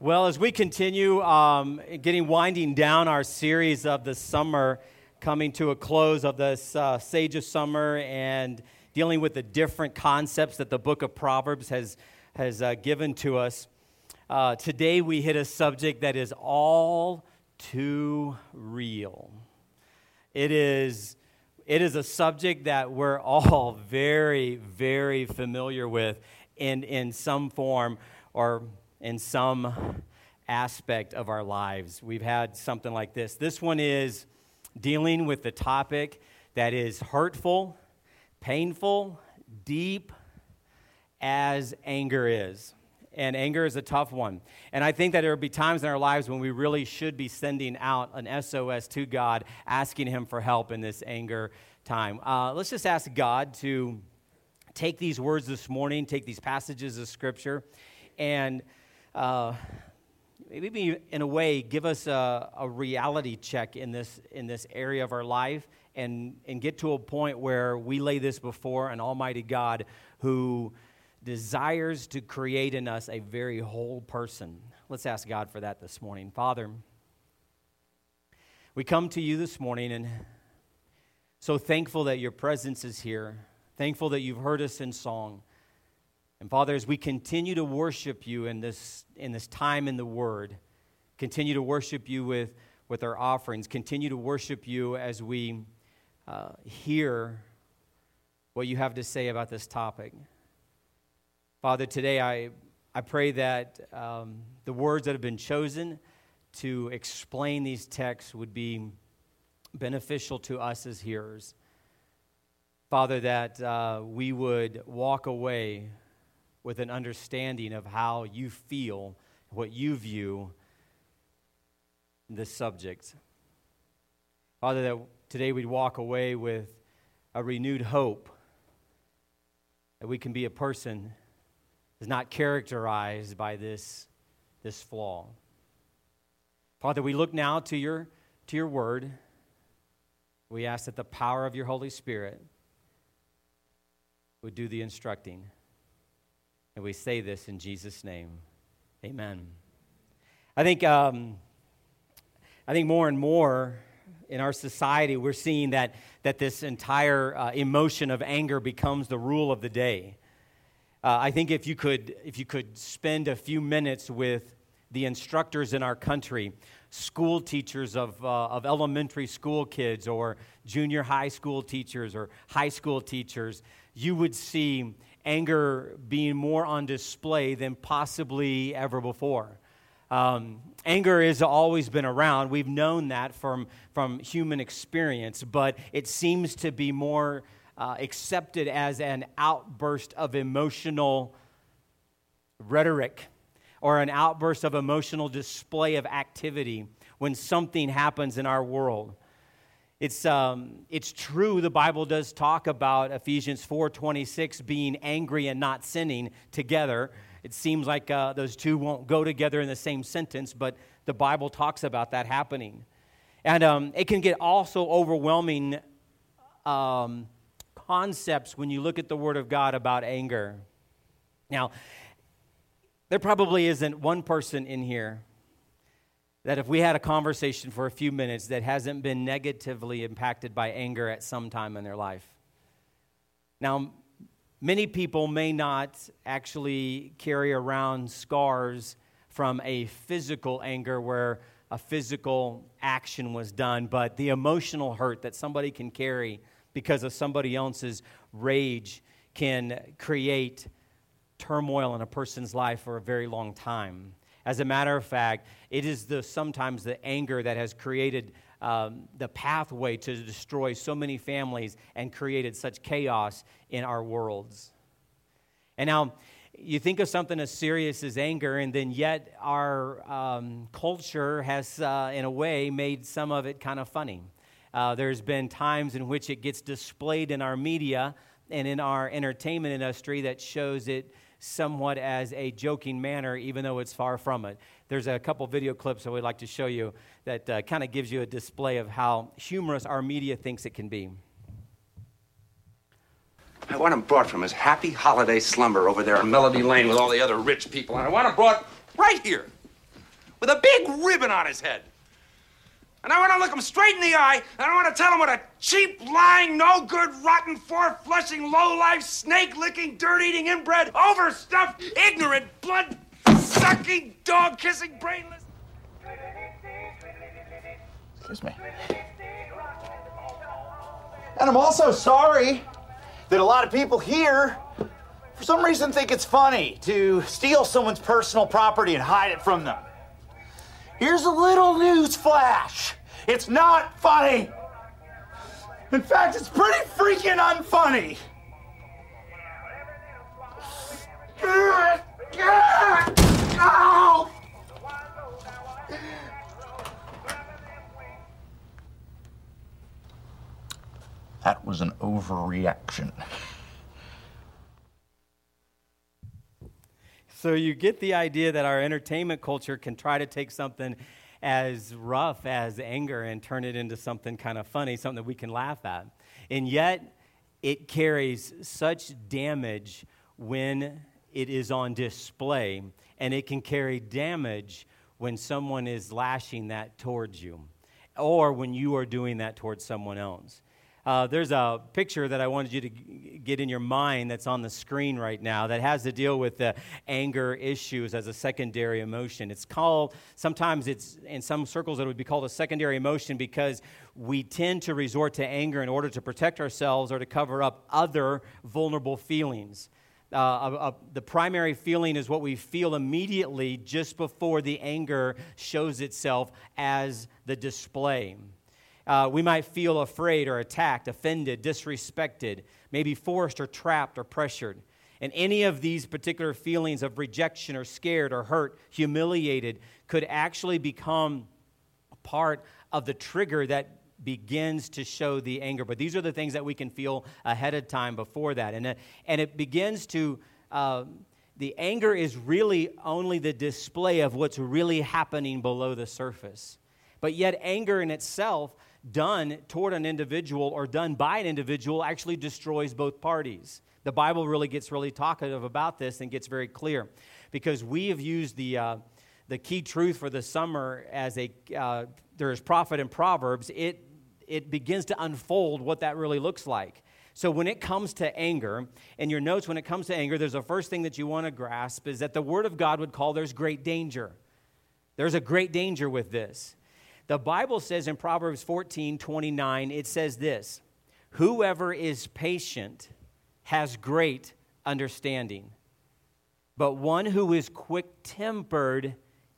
Well, as we continue winding down our series of the summer, coming to a close of this Sage of Summer and dealing with the different concepts that the book of Proverbs has given to us, today we hit a subject that is all too real. It is a subject that we're all very, very familiar with in some form or in some aspect of our lives. We've had something like this. This one is dealing with the topic that is hurtful, painful, deep as anger is. And anger is a tough one. And I think that there will be times in our lives when we really should be sending out an SOS to God, asking Him for help in this anger time. Let's just ask God to take these words this morning, take these passages of Scripture, and maybe in a way give us a reality check in this area of our life and get to a point where we lay this before an almighty God who desires to create in us a very whole person. Let's ask God for that this morning. Father, we come to you this morning and so thankful that your presence is here, thankful that you've heard us in song. And Father, as we continue to worship you in this time in the Word, continue to worship you with our offerings, continue to worship you as we hear what you have to say about this topic. Father, today I pray that the words that have been chosen to explain these texts would be beneficial to us as hearers. Father, that we would walk away with an understanding of how you feel, what you view this subject. Father, that today we'd walk away with a renewed hope that we can be a person that's not characterized by this flaw. Father, we look now to your word. We ask that the power of your Holy Spirit would do the instructing. And we say this in Jesus' name. Amen. I think more and more in our society we're seeing that this entire emotion of anger becomes the rule of the day. I think if you could spend a few minutes with the instructors in our country, school teachers of elementary school kids or junior high school teachers or high school teachers, you would see anger being more on display than possibly ever before. Anger has always been around. We've known that from human experience, but it seems to be more accepted as an outburst of emotional rhetoric or an outburst of emotional display of activity when something happens in our world. It's true, the Bible does talk about Ephesians 4:26 being angry and not sinning together. It seems like those two won't go together in the same sentence, but the Bible talks about that happening. And it can get also overwhelming concepts when you look at the Word of God about anger. Now, there probably isn't one person in here that if we had a conversation for a few minutes that hasn't been negatively impacted by anger at some time in their life. Now, many people may not actually carry around scars from a physical anger where a physical action was done, but the emotional hurt that somebody can carry because of somebody else's rage can create turmoil in a person's life for a very long time. As a matter of fact, it is sometimes the anger that has created the pathway to destroy so many families and created such chaos in our worlds. And now, you think of something as serious as anger, and then yet our culture has, in a way, made some of it kind of funny. There's been times in which it gets displayed in our media and in our entertainment industry that shows it somewhat as a joking manner, even though it's far from it. There's a couple video clips that we'd like to show you that kind of gives you a display of how humorous our media thinks it can be. I want him brought from his happy holiday slumber over there on Melody Lane with all the other rich people, and I want him brought right here. with a big ribbon on his head. And I want to look him straight in the eye, and I want to tell him what a cheap, lying, no-good, rotten, four-flushing, low-life, snake-licking, dirt-eating, inbred, overstuffed, ignorant, blood-sucking, dog-kissing, brainless... Excuse me. And I'm also sorry that a lot of people here, for some reason, think it's funny to steal someone's personal property and hide it from them. Here's a little news flash. It's not funny. In fact, it's pretty freaking unfunny. Ow! That was an overreaction. So you get the idea that our entertainment culture can try to take something as rough as anger and turn it into something kind of funny, something that we can laugh at. And yet, it carries such damage when it is on display, and it can carry damage when someone is lashing that towards you, or when you are doing that towards someone else. There's a picture that I wanted you to get in your mind that's on the screen right now that has to deal with the anger issues as a secondary emotion. It's called, sometimes it's, in some circles it would be called a secondary emotion because we tend to resort to anger in order to protect ourselves or to cover up other vulnerable feelings. The primary feeling is what we feel immediately just before the anger shows itself as the display. We might feel afraid or attacked, offended, disrespected, maybe forced or trapped or pressured. And any of these particular feelings of rejection or scared or hurt, humiliated, could actually become part of the trigger that begins to show the anger. But these are the things that we can feel ahead of time before that. And it begins to, the anger is really only the display of what's really happening below the surface. But yet anger in itself, done toward an individual or done by an individual, actually destroys both parties. The Bible really gets really talkative about this and gets very clear, because we have used the key truth for the summer as there is prophet in Proverbs. It begins to unfold what that really looks like. So when it comes to anger, in your notes, when it comes to anger, there's a first thing that you want to grasp is that the Word of God would call there's great danger. There's a great danger with this. The Bible says in Proverbs 14:29, it says this: whoever is patient has great understanding, but one who is quick-tempered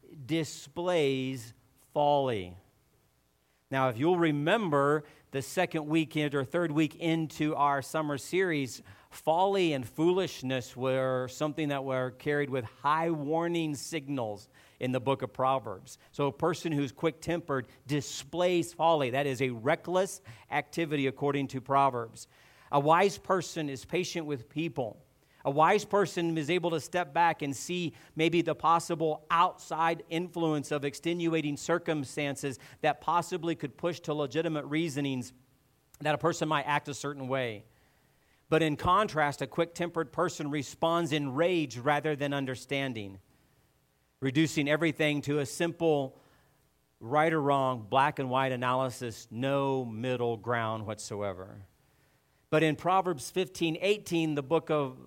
displays folly. Now, if you'll remember the second weekend or third week into our summer series, folly and foolishness were something that were carried with high warning signals in the book of Proverbs. So a person who's quick-tempered displays folly. That is a reckless activity according to Proverbs. A wise person is patient with people. A wise person is able to step back and see maybe the possible outside influence of extenuating circumstances that possibly could push to legitimate reasonings that a person might act a certain way. But in contrast, a quick-tempered person responds in rage rather than understanding, reducing everything to a simple right or wrong, black and white analysis, no middle ground whatsoever. But in Proverbs 15:18, the book of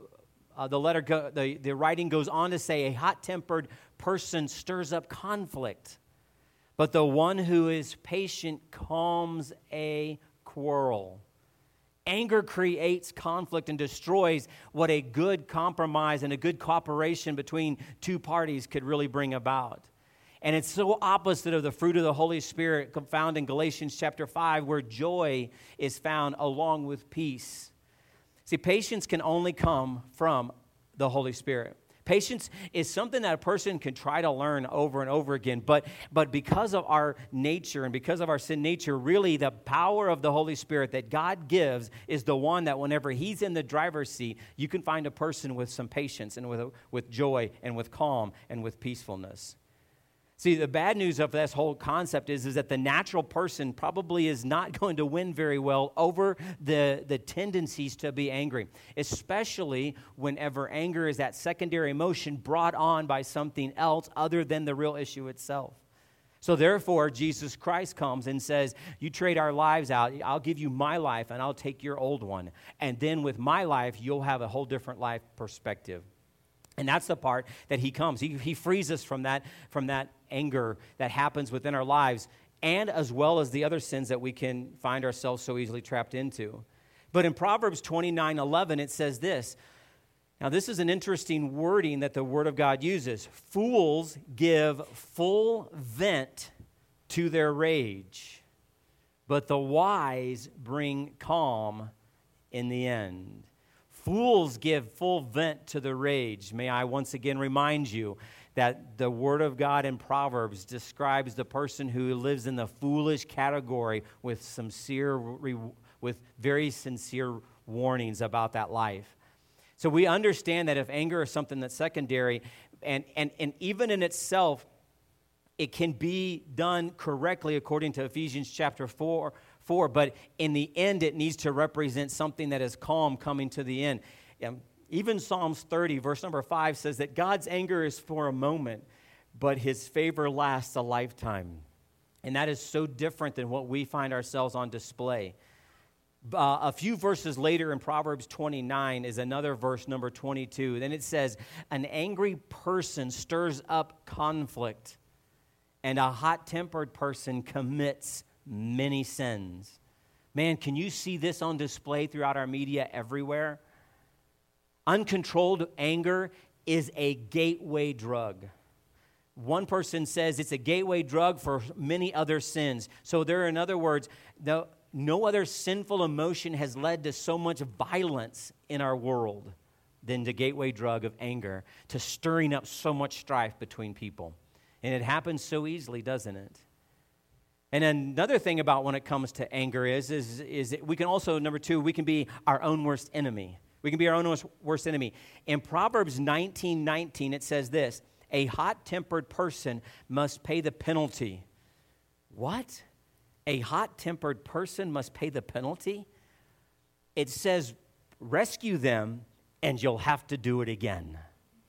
the writing goes on to say, a hot-tempered person stirs up conflict, but the one who is patient calms a quarrel. Anger creates conflict and destroys what a good compromise and a good cooperation between two parties could really bring about. And it's so opposite of the fruit of the Holy Spirit found in Galatians chapter 5, where joy is found along with peace. See, patience can only come from the Holy Spirit. Patience is something that a person can try to learn over and over again, but because of our nature and because of our sin nature, really the power of the Holy Spirit that God gives is the one that whenever He's in the driver's seat, you can find a person with some patience and with joy and with calm and with peacefulness. See, the bad news of this whole concept is that the natural person probably is not going to win very well over the tendencies to be angry, especially whenever anger is that secondary emotion brought on by something else other than the real issue itself. So therefore, Jesus Christ comes and says, you trade our lives out, I'll give you my life and I'll take your old one. And then with my life, you'll have a whole different life perspective. And that's the part that he comes. He frees us from that anger that happens within our lives, and as well as the other sins that we can find ourselves so easily trapped into. But in Proverbs 29:11, it says this. Now, this is an interesting wording that the Word of God uses. Fools give full vent to their rage, but the wise bring calm in the end. Fools give full vent to the rage. May I once again remind you that the Word of God in Proverbs describes the person who lives in the foolish category with very sincere warnings about that life. So we understand that if anger is something that's secondary, and even in itself, it can be done correctly according to Ephesians chapter 4, but in the end, it needs to represent something that is calm coming to the end. Even Psalms 30, verse number 5 says that God's anger is for a moment, but his favor lasts a lifetime. And that is so different than what we find ourselves on display. A few verses later in Proverbs 29 is another verse, number 22. Then it says, an angry person stirs up conflict, and a hot-tempered person commits many sins. Man, can you see this on display throughout our media everywhere? Uncontrolled anger is a gateway drug. One person says it's a gateway drug for many other sins. So in other words, no other sinful emotion has led to so much violence in our world than the gateway drug of anger, to stirring up so much strife between people. And it happens so easily, doesn't it? And another thing about when it comes to anger is that we can also, number two, we can be our own worst enemy. We can be our own worst enemy. In Proverbs 19:19, it says this, a hot-tempered person must pay the penalty. What? A hot-tempered person must pay the penalty? It says, rescue them and you'll have to do it again.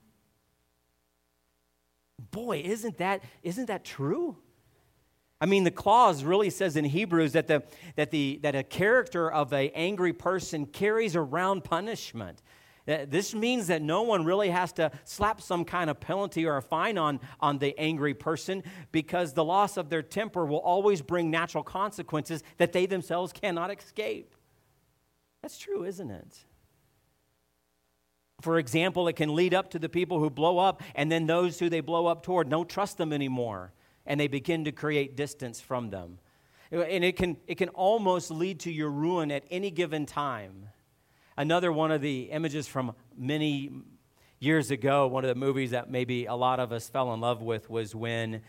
Boy, isn't that true? I mean, the clause really says in Hebrews that a character of an angry person carries around punishment. This means that no one really has to slap some kind of penalty or a fine on the angry person, because the loss of their temper will always bring natural consequences that they themselves cannot escape. That's true, isn't it? For example, it can lead up to the people who blow up, and then those who they blow up toward don't trust them anymore, and they begin to create distance from them. And it can almost lead to your ruin at any given time. Another one of the images from many years ago, one of the movies that maybe a lot of us fell in love with, was when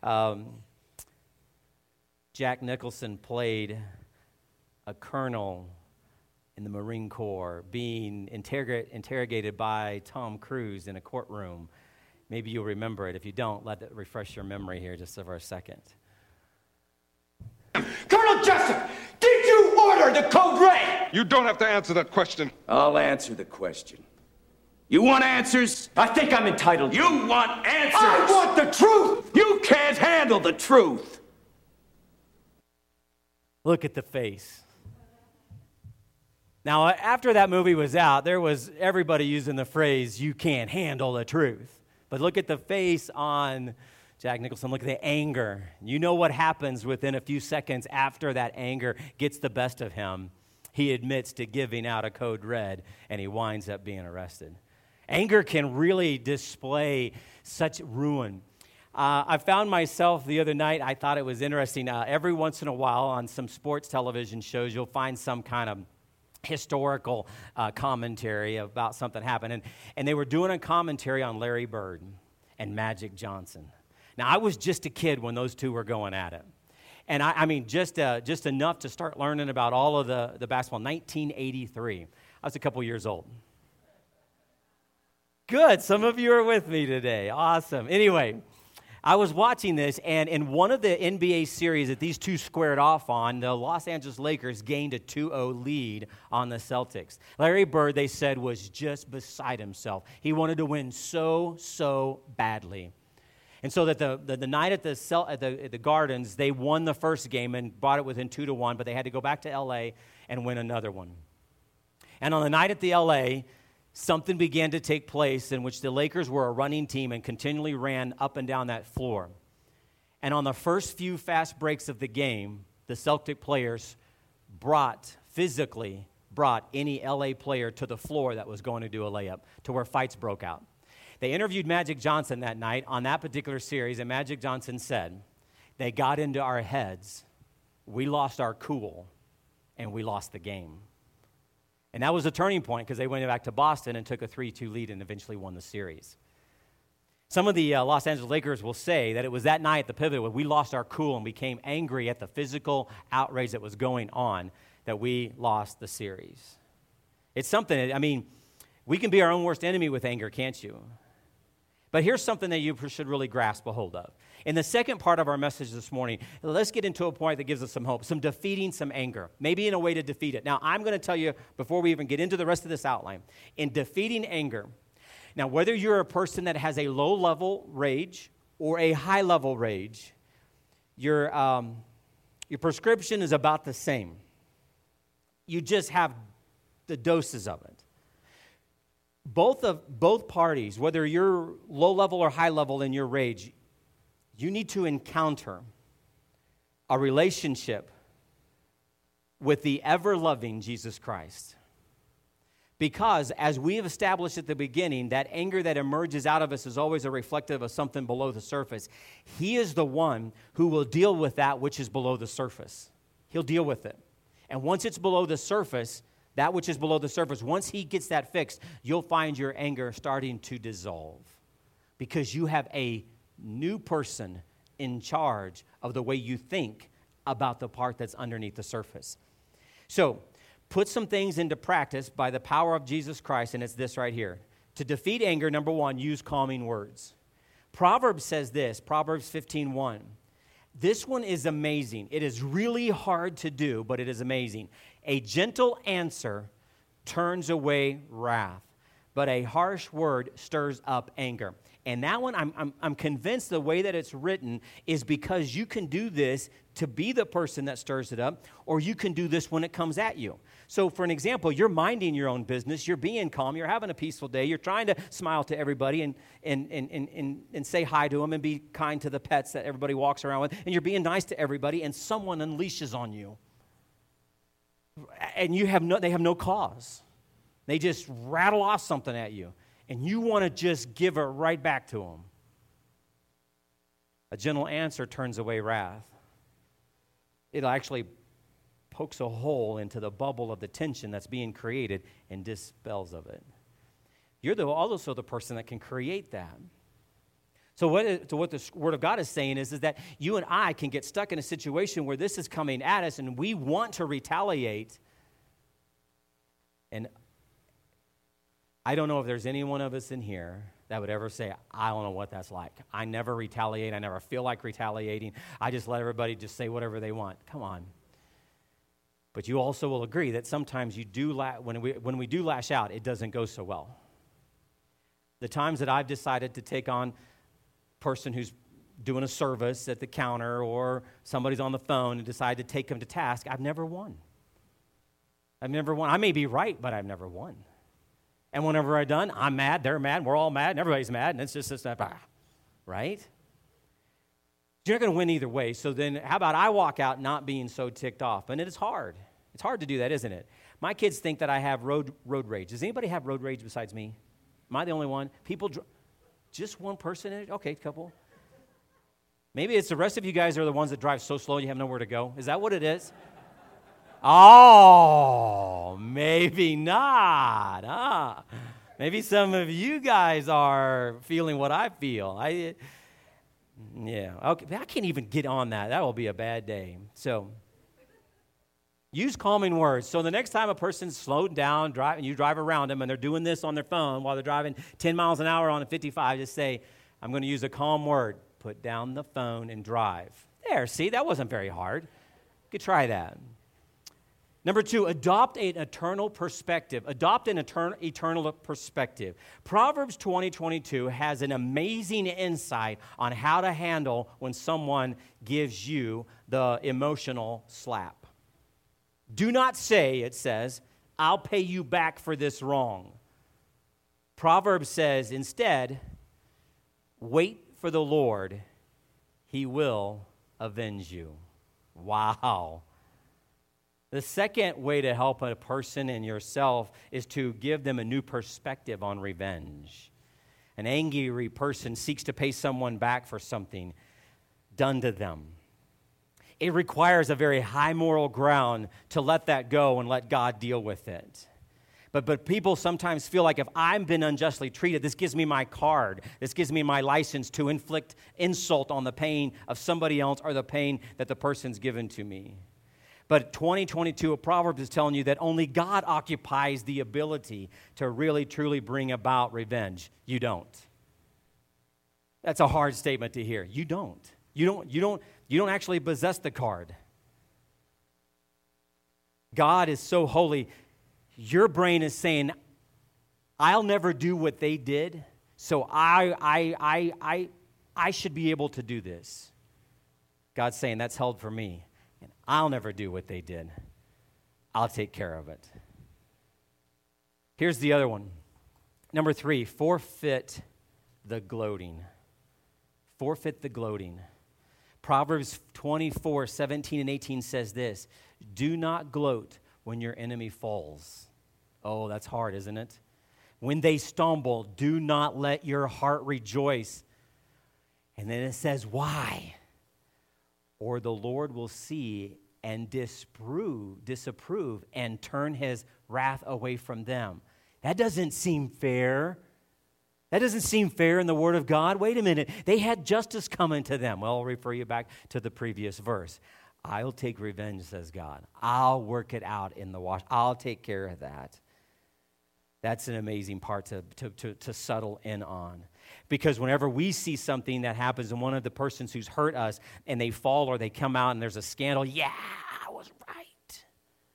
Jack Nicholson played a colonel in the Marine Corps being interrogated by Tom Cruise in a courtroom. Maybe you'll remember it. If you don't, let it refresh your memory here just for a second. Colonel Jessup, did you order the Code Red? You don't have to answer that question. I'll answer the question. You want answers? I think I'm entitled to. You want answers? I want the truth! You can't handle the truth! Look at the face. Now, after that movie was out, there was everybody using the phrase, you can't handle the truth. But look at the face on Jack Nicholson. Look at the anger. You know what happens within a few seconds after that anger gets the best of him. He admits to giving out a code red, and he winds up being arrested. Anger can really display such ruin. I found myself the other night, I thought it was interesting. Every once in a while on some sports television shows, you'll find some kind of historical commentary about something happened. And they were doing a commentary on Larry Bird and Magic Johnson. Now, I was just a kid when those two were going at it. And I mean, just enough to start learning about all of the basketball. 1983. I was a couple years old. Good. Some of you are with me today. Awesome. Anyway, I was watching this, and in one of the NBA series that these two squared off on, the Los Angeles Lakers gained a 2-0 lead on the Celtics. Larry Bird, they said, was just beside himself. He wanted to win so badly. And so that the night at the Gardens, they won the first game and brought it within 2-1, but they had to go back to L.A. and win another one. And on the night at the L.A., something began to take place in which the Lakers were a running team and continually ran up and down that floor. And on the first few fast breaks of the game, the Celtic players physically brought any LA player to the floor that was going to do a layup, to where fights broke out. They interviewed Magic Johnson that night on that particular series, and Magic Johnson said, they got into our heads, we lost our cool, and we lost the game. And that was a turning point because they went back to Boston and took a 3-2 lead and eventually won the series. Some of the Los Angeles Lakers will say that it was that night at the pivot where we lost our cool and became angry at the physical outrage that was going on that we lost the series. It's something, we can be our own worst enemy with anger, can't you? But here's something that you should really grasp a hold of. In the second part of our message this morning, let's get into a point that gives us some hope, some defeating some anger, maybe in a way to defeat it. Now, I'm going to tell you, before we even get into the rest of this outline, in defeating anger, now, whether you're a person that has a low-level rage or a high-level rage, your prescription is about the same. You just have the doses of it. Both parties, whether you're low-level or high-level in your rage, you need to encounter a relationship with the ever-loving Jesus Christ. Because, as we have established at the beginning, that anger that emerges out of us is always a reflective of something below the surface. He is the one who will deal with that which is below the surface. He'll deal with it. And once it's below the surface, that which is below the surface, once he gets that fixed, you'll find your anger starting to dissolve. Because you have a new person in charge of the way you think about the part that's underneath the surface. So, put some things into practice by the power of Jesus Christ, and it's this right here. To defeat anger, number one, use calming words. Proverbs says this, Proverbs 15:1. This one is amazing. It is really hard to do, but it is amazing. A gentle answer turns away wrath, but a harsh word stirs up anger. And that one, I'm convinced the way that it's written is because you can do this to be the person that stirs it up, or you can do this when it comes at you. So for an example, you're minding your own business, you're being calm, you're having a peaceful day, you're trying to smile to everybody and say hi to them and be kind to the pets that everybody walks around with, and you're being nice to everybody, and someone unleashes on you. And they have no cause. They just rattle off something at you. And you want to just give it right back to them. A gentle answer turns away wrath. It actually pokes a hole into the bubble of the tension that's being created and dispels of it. You're also the person that can create that. So what the Word of God is saying is that you and I can get stuck in a situation where this is coming at us and we want to retaliate. And I don't know if there's any one of us in here that would ever say, I don't know what that's like. I never retaliate. I never feel like retaliating. I just let everybody just say whatever they want. Come on. But you also will agree that sometimes you do when we do lash out, it doesn't go so well. The times that I've decided to take on a person who's doing a service at the counter or somebody's on the phone and decide to take them to task, I've never won. I may be right, but I've never won. And whenever I'm done, I'm mad, they're mad, we're all mad, and everybody's mad, and it's just this, right? You're not going to win either way, so then how about I walk out not being so ticked off? And it is hard. It's hard to do that, isn't it? My kids think that I have road rage. Does anybody have road rage besides me? Am I the only one? Just one person in it? Okay, couple. Maybe it's the rest of you guys are the ones that drive so slow you have nowhere to go. Is that what it is? Oh, maybe not. Huh? Maybe some of you guys are feeling what I feel. Yeah. Okay. I can't even get on that. That will be a bad day. So, use calming words. So the next time a person's slowed down, and you drive around them, and they're doing this on their phone while they're driving 10 miles an hour on a 55, just say, I'm going to use a calm word. put down the phone and drive. There, see, that wasn't very hard. You could try that. Number 2, adopt an eternal perspective. Adopt an eternal perspective. Proverbs 20:22 has an amazing insight on how to handle when someone gives you the emotional slap. Do not say, it says, I'll pay you back for this wrong. Proverbs says, instead, wait for the Lord. He will avenge you. Wow. The second way to help a person and yourself is to give them a new perspective on revenge. An angry person seeks to pay someone back for something done to them. It requires a very high moral ground to let that go and let God deal with it. But people sometimes feel like if I've been unjustly treated, this gives me my card. This gives me my license to inflict insult on the pain of somebody else or the pain that the person's given to me. But 2022 of Proverbs is telling you that only God occupies the ability to really, truly bring about revenge. You don't. That's a hard statement to hear. You don't. You don't actually possess the card. God is so holy. Your brain is saying, I'll never do what they did, so I should be able to do this. God's saying, that's held for me. And I'll never do what they did. I'll take care of it. Here's the other one. Number 3, forfeit the gloating. Forfeit the gloating. Proverbs 24:17 and 18 says this, do not gloat when your enemy falls. Oh, that's hard, isn't it? When they stumble, do not let your heart rejoice. And then it says, why? Or the Lord will see and disapprove and turn his wrath away from them. That doesn't seem fair. That doesn't seem fair in the Word of God. Wait a minute. They had justice coming to them. Well, I'll refer you back to the previous verse. I'll take revenge, says God. I'll work it out in the wash. I'll take care of that. That's an amazing part to settle in on. Because whenever we see something that happens in one of the persons who's hurt us and they fall or they come out and there's a scandal, yeah, I was right.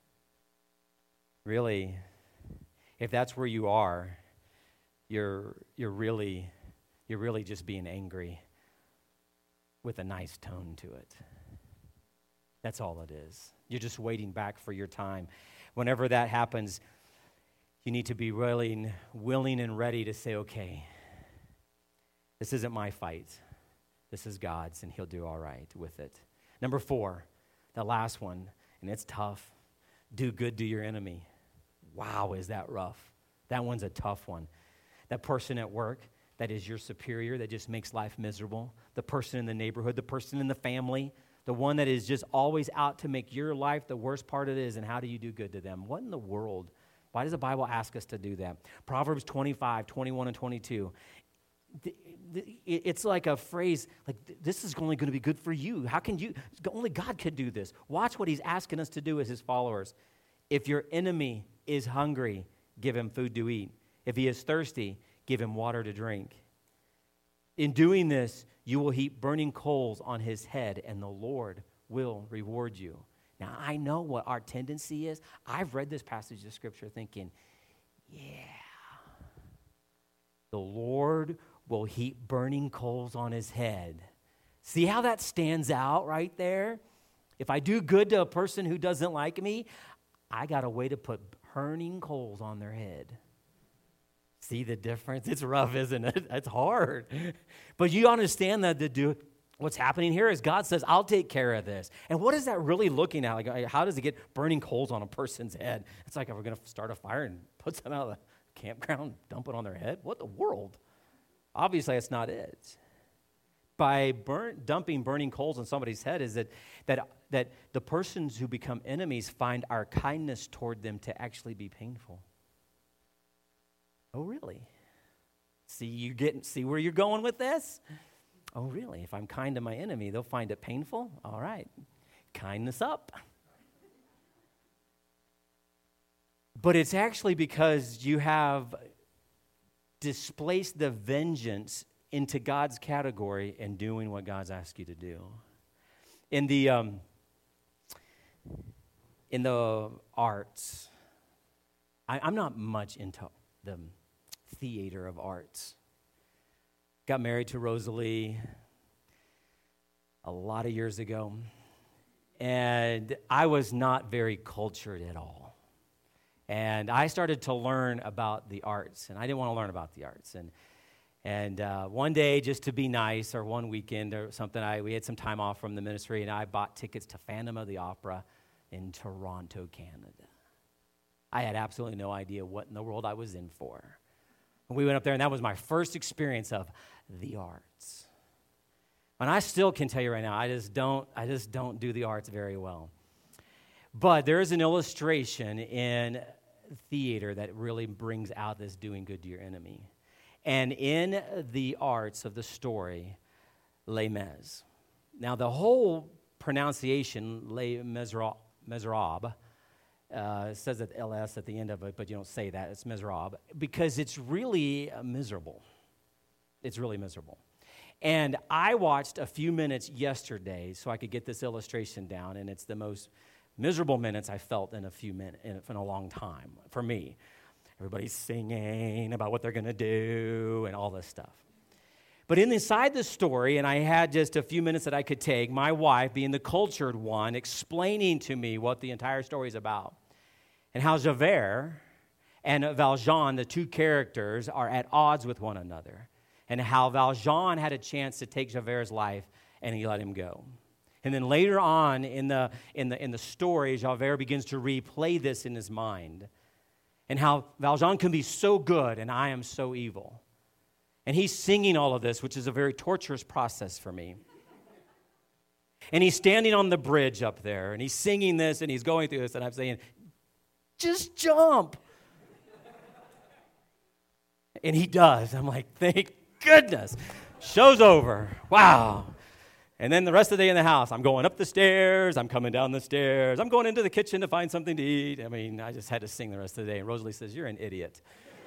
Really, if that's where you are, you're really just being angry with a nice tone to it. That's all it is. You're just waiting back for your time. Whenever that happens, you need to be willing and ready to say, okay, this isn't my fight. This is God's, and he'll do all right with it. Number 4, the last one, and it's tough. Do good to your enemy. Wow, is that rough? That one's a tough one. That person at work that is your superior that just makes life miserable. The person in the neighborhood, the person in the family, the one that is just always out to make your life the worst part it is, and how do you do good to them? What in the world? Why does the Bible ask us to do that? Proverbs 25:21 and 22. It's like a phrase, like, this is only going to be good for you. How can you? Only God could do this. Watch what he's asking us to do as his followers. If your enemy is hungry, give him food to eat. If he is thirsty, give him water to drink. In doing this, you will heap burning coals on his head, and the Lord will reward you. Now, I know what our tendency is. I've read this passage of Scripture thinking, yeah, the Lord will heap burning coals on his head. See how that stands out right there? If I do good to a person who doesn't like me, I got a way to put burning coals on their head. See the difference? It's rough, isn't it? It's hard. But you understand that what's happening here is God says, I'll take care of this. And what is that really looking at? Like, how does it get burning coals on a person's head? It's like, are we going to start a fire and put some out of the campground, dump it on their head? What the world? Obviously, that's not it. By dumping burning coals on somebody's head is that the persons who become enemies find our kindness toward them to actually be painful. Oh, really? See where you're going with this? Oh, really? If I'm kind to my enemy, they'll find it painful? All right. Kindness up. But it's actually because you have displaced the vengeance into God's category and doing what God's asked you to do. In the arts, I'm not much into the theater of arts. Got married to Rosalie a lot of years ago, and I was not very cultured at all. And I started to learn about the arts, and I didn't want to learn about the arts. And one day, just to be nice, or one weekend or something, we had some time off from the ministry, and I bought tickets to Phantom of the Opera in Toronto, Canada. I had absolutely no idea what in the world I was in for. And we went up there, and that was my first experience of the arts. And I still can tell you right now, I just don't do the arts very well. But there is an illustration in theater that really brings out this doing good to your enemy. And in the arts of the story, Les Mis. Now, the whole pronunciation, Les Miserables, says that LS at the end of it, but you don't say that. It's Miserables, because it's really miserable. It's really miserable. And I watched a few minutes yesterday so I could get this illustration down, and it's the most miserable minutes I felt in a long time for me. Everybody's singing about what they're going to do and all this stuff. But inside the story, and I had just a few minutes that I could take, my wife, being the cultured one, explaining to me what the entire story is about, and how Javert and Valjean, the two characters, are at odds with one another, and how Valjean had a chance to take Javert's life, and he let him go. And then later on in the story, Javert begins to replay this in his mind, and how Valjean can be so good and I am so evil. And he's singing all of this, which is a very torturous process for me. And he's standing on the bridge up there, and he's singing this, and he's going through this, and I'm saying, just jump. And he does. I'm like, thank goodness. Show's over. Wow. And then the rest of the day in the house, I'm going up the stairs, I'm coming down the stairs, I'm going into the kitchen to find something to eat. I mean, I just had to sing the rest of the day. And Rosalie says, you're an idiot.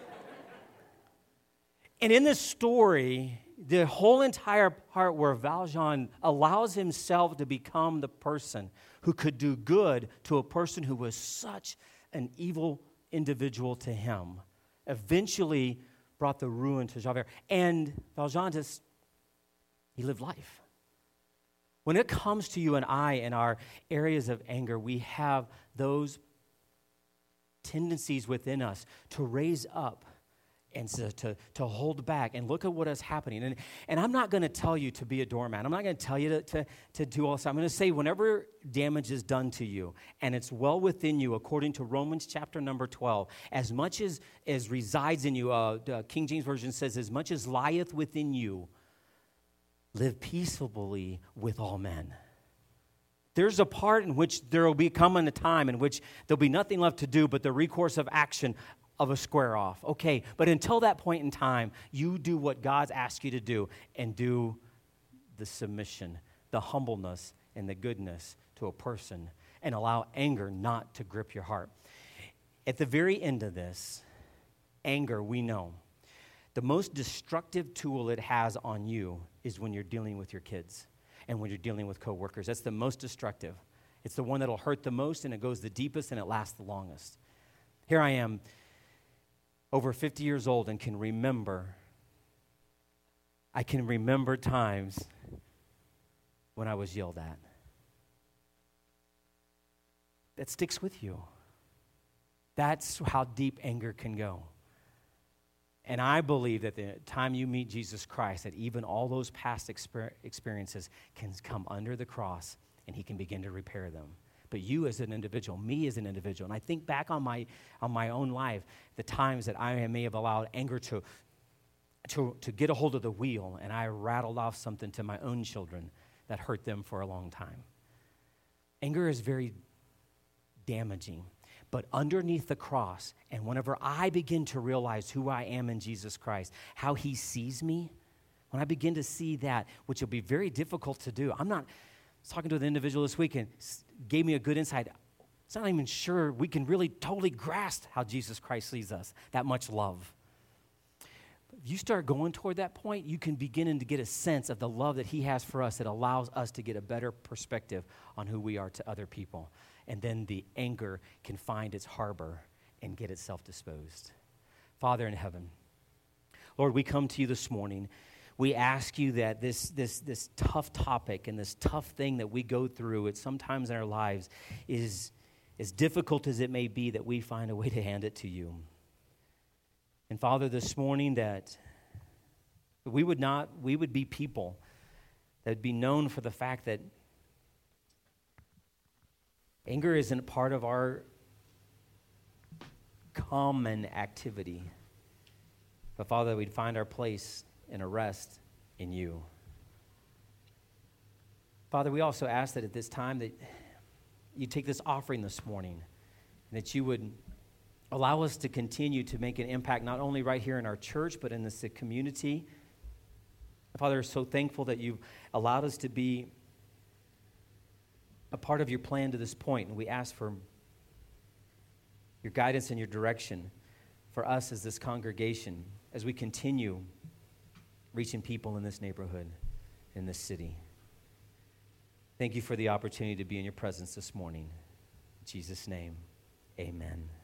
And in this story, the whole entire part where Valjean allows himself to become the person who could do good to a person who was such an evil individual to him, eventually brought the ruin to Javert. And Valjean he lived life. When it comes to you and I in our areas of anger, we have those tendencies within us to raise up and to hold back and look at what is happening. And I'm not going to tell you to be a doormat. I'm not going to tell you to do all this. I'm going to say whenever damage is done to you and it's well within you, according to Romans chapter number 12, as much as resides in you, King James Version says, as much as lieth within you, live peaceably with all men. There's a part in which there will be coming a time in which there'll be nothing left to do but the recourse of action of a square off. Okay, but until that point in time, you do what God's asked you to do and do the submission, the humbleness, and the goodness to a person and allow anger not to grip your heart. At the very end of this, anger, we know, the most destructive tool it has on you is when you're dealing with your kids and when you're dealing with coworkers. That's the most destructive. It's the one that'll hurt the most, and it goes the deepest, and it lasts the longest. Here I am, over 50 years old, and I can remember times when I was yelled at. That sticks with you. That's how deep anger can go. And I believe that the time you meet Jesus Christ, that even all those past experiences can come under the cross, and he can begin to repair them. But you as an individual, me as an individual, and I think back on my own life, the times that I may have allowed anger to get a hold of the wheel, and I rattled off something to my own children that hurt them for a long time. Anger is very damaging. But underneath the cross, and whenever I begin to realize who I am in Jesus Christ, how he sees me, when I begin to see that, which will be very difficult to do. I was talking to an individual this week and gave me a good insight. It's not even sure we can really totally grasp how Jesus Christ sees us, that much love. if you start going toward that point, you can begin to get a sense of the love that he has for us that allows us to get a better perspective on who we are to other people. And then the anger can find its harbor and get itself disposed. Father in heaven, Lord, we come to you this morning. We ask you that this tough topic and this tough thing that we go through at sometimes in our lives is as difficult as it may be, that we find a way to hand it to you. And Father, this morning that we would be people that would be known for the fact that anger isn't part of our common activity. But Father, we'd find our place and a rest in you. Father, we also ask that at this time that you take this offering this morning and that you would allow us to continue to make an impact not only right here in our church, but in this community. Father, we're so thankful that you've allowed us to be a part of your plan to this point, and we ask for your guidance and your direction for us as this congregation as we continue reaching people in this neighborhood, in this city. Thank you for the opportunity to be in your presence this morning. In Jesus' name, amen.